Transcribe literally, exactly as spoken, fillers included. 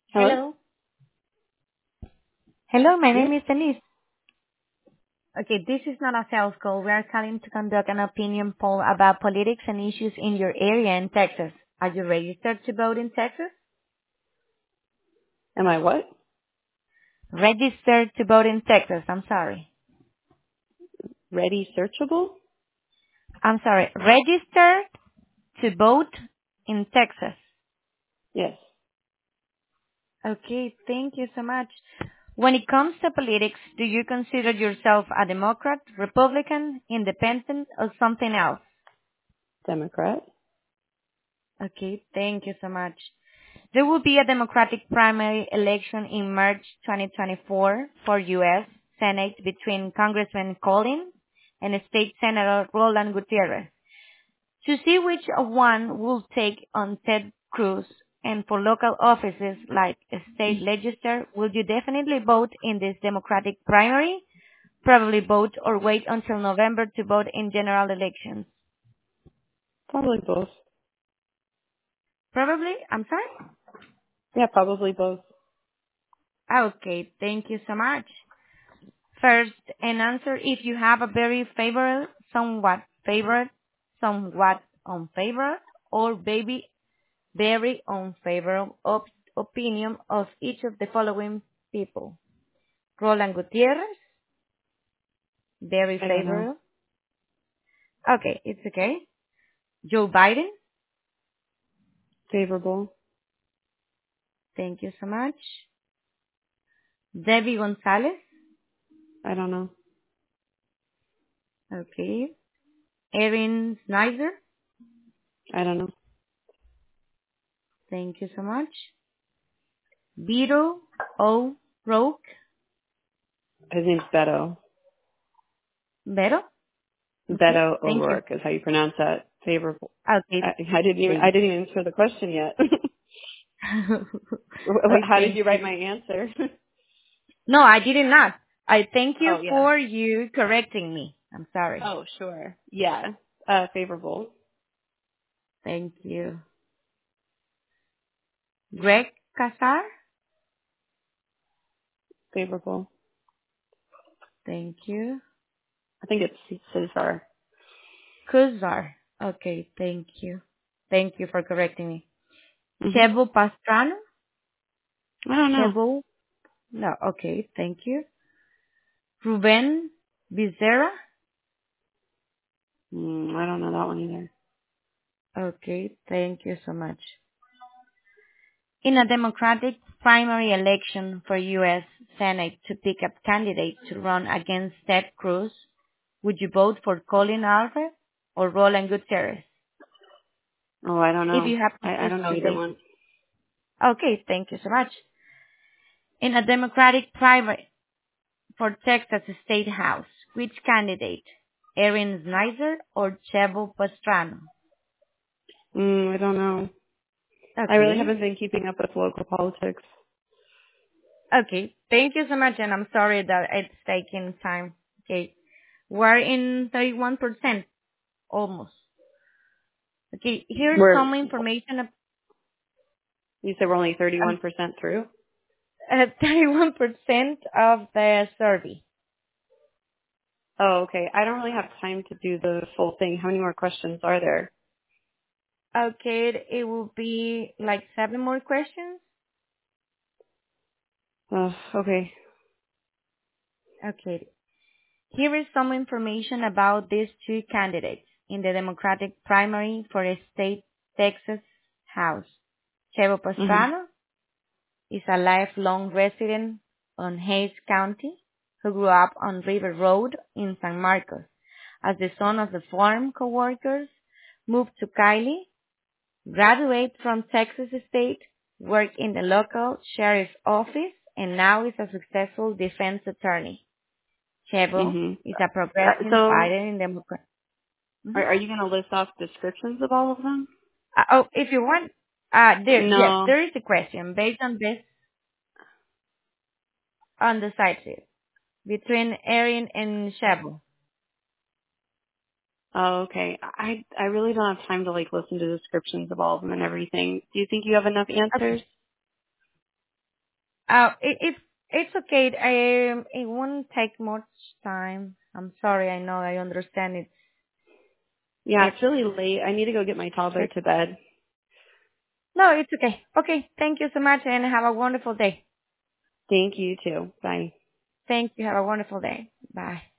Hello? Hello. Hello, my Yes. name is Denise. Okay, this is not a sales call. We are calling to conduct an opinion poll about politics and issues in your area in Texas. Are you registered to vote in Texas? Am I what? Registered to vote in Texas. I'm sorry. Ready searchable? I'm sorry. Registered to vote in Texas. Yes. Okay, thank you so much. When it comes to politics, do you consider yourself a Democrat, Republican, Independent, or something else? Democrat? Okay, thank you so much. There will be a Democratic primary election in March twenty twenty-four for U S. Senate between Congressman Colin and State Senator Roland Gutierrez. To see which one will take on Ted Cruz and for local offices like a state legislature, will you definitely vote in this Democratic primary? Probably vote or wait until November to vote in general elections? Probably both. Probably, I'm sorry? Yeah, probably both. Okay, thank you so much. First, an answer if you have a very favorite, somewhat favorite, somewhat unfavorite, or maybe very unfavorable op- opinion of each of the following people. Roland Gutierrez, very I don't know. favorable. Okay, it's okay. Joe Biden, Favorable? thank you so much. Debbie Gonzalez, I don't know. okay. Erin Snyder, I don't know. thank you so much. Beto O'Rourke, His name's Beto. Beto, okay, Beto thank you. O'Rourke is how you pronounce that. Favorable. Okay, I, I didn't even, I thank didn't even answer the question yet. I How did thank you you. write my answer? No, I did not. I thank you Oh, yeah. for you correcting me. I'm sorry. Oh, sure. Yeah. Uh, favorable. Thank you. Greg Casar? Favorable. Thank you. I think it's Cesar. Kuzar. Okay, thank you. Thank you for correcting me. hmm Chevo Pastrano? I don't know. Chevo? No, okay, thank you. Ruben Becerra? Mm, I don't know that one either. Okay, thank you so much. In a Democratic primary election for U S. Senate to pick a candidate to run against Ted Cruz, would you vote for Colin Alvarez or Roland Gutierrez? Oh, I don't If know. you have to I, I choose don't know either today. one. Okay, thank you so much. In a Democratic primary for Texas State House, which candidate? Erin Snyder or Chevo Pastrano? Mm, I don't know. I really Okay. haven't been keeping up with local politics. Okay. Thank you so much, and I'm sorry that it's taking time. Okay. We're in thirty-one percent almost. Okay. Here's We're, some information. ab- you said we're only Um, thirty-one percent through? uh, thirty-one percent of the survey. Oh, okay. I don't really have time to do the full thing. How many more questions are there? Okay. It will be like seven more questions. Oh, okay. Okay. Here is some information about these two candidates in the Democratic primary for a state Texas House. Chevo hmm Pastrano is a lifelong resident on Hayes County who grew up on River Road in San Marcos. As the son of the farm co-workers, moved to Kylie, graduated from Texas State, worked in the local sheriff's office, and now is a successful defense attorney. Chevo hmm is a Uh, progressive so, fighter in Democrat. are, Mhm. are you going to list off descriptions of all of them? Uh, oh, if you want, uh, there, yes, No. there is a question based on this on the site sheet between Erin and Chevo. Oh, okay. I I really don't have time to like listen to descriptions of all of them and everything. Do you think you have enough Okay. answers? Uh, it, it's it's okay. I, it won't take much time. I'm sorry. I know. I understand it. Yeah, It's it's really late. I need to go get my toddler tricky. to bed. No, it's okay. Okay. Thank you so much, and have a wonderful day. Thank you too. Bye. Thank you. Have a wonderful day. Bye.